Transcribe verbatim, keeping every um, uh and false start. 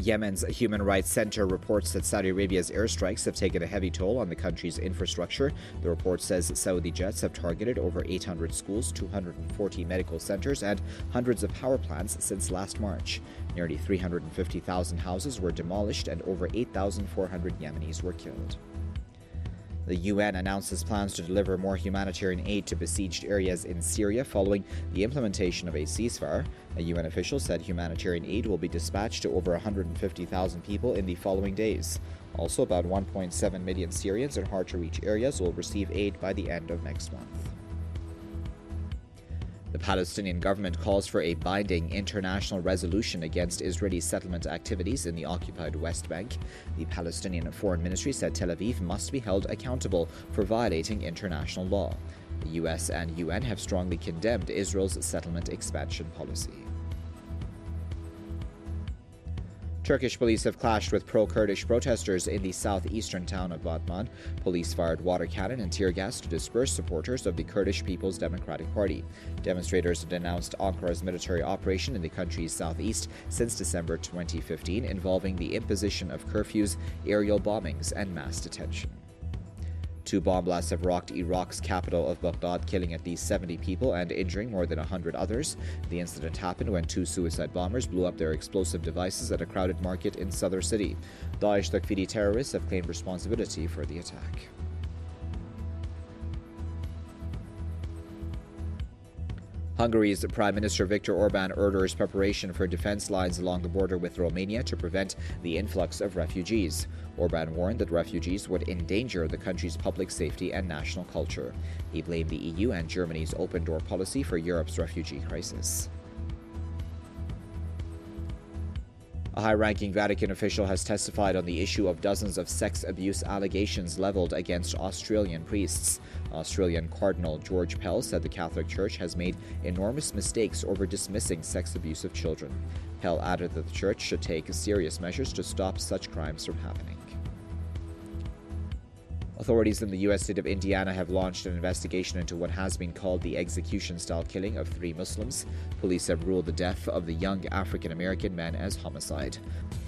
Yemen's Human Rights Center reports that Saudi Arabia's airstrikes have taken a heavy toll on the country's infrastructure. The report says Saudi jets have targeted over eight hundred schools, two hundred forty medical centers, and hundreds of power plants since last March. Nearly three hundred fifty thousand houses were demolished and over eight thousand four hundred Yemenis were killed. The U N announces plans to deliver more humanitarian aid to besieged areas in Syria following the implementation of a ceasefire. A U N official said humanitarian aid will be dispatched to over one hundred fifty thousand people in the following days. Also, about one point seven million Syrians in hard-to-reach areas will receive aid by the end of next month. The Palestinian government calls for a binding international resolution against Israeli settlement activities in the occupied West Bank. The Palestinian Foreign Ministry said Tel Aviv must be held accountable for violating international law. The U S and U N have strongly condemned Israel's settlement expansion policy. Turkish police have clashed with pro-Kurdish protesters in the southeastern town of Batman. Police fired water cannon and tear gas to disperse supporters of the Kurdish People's Democratic Party. Demonstrators denounced Ankara's military operation in the country's southeast since December twenty fifteen, involving the imposition of curfews, aerial bombings, and mass detention. Two bomb blasts have rocked Iraq's capital of Baghdad, killing at least seventy people and injuring more than one hundred others. The incident happened when two suicide bombers blew up their explosive devices at a crowded market in Sadr City. Daesh Takfiri terrorists have claimed responsibility for the attack. Hungary's Prime Minister Viktor Orban orders preparation for defense lines along the border with Romania to prevent the influx of refugees. Orban warned that refugees would endanger the country's public safety and national culture. He blamed the E U and Germany's open-door policy for Europe's refugee crisis. A high-ranking Vatican official has testified on the issue of dozens of sex abuse allegations leveled against Australian priests. Australian Cardinal George Pell said the Catholic Church has made enormous mistakes over dismissing sex abuse of children. Pell added that the Church should take serious measures to stop such crimes from happening. Authorities in the U S state of Indiana have launched an investigation into what has been called the execution-style killing of three Muslims. Police have ruled the death of the young African-American man as homicide.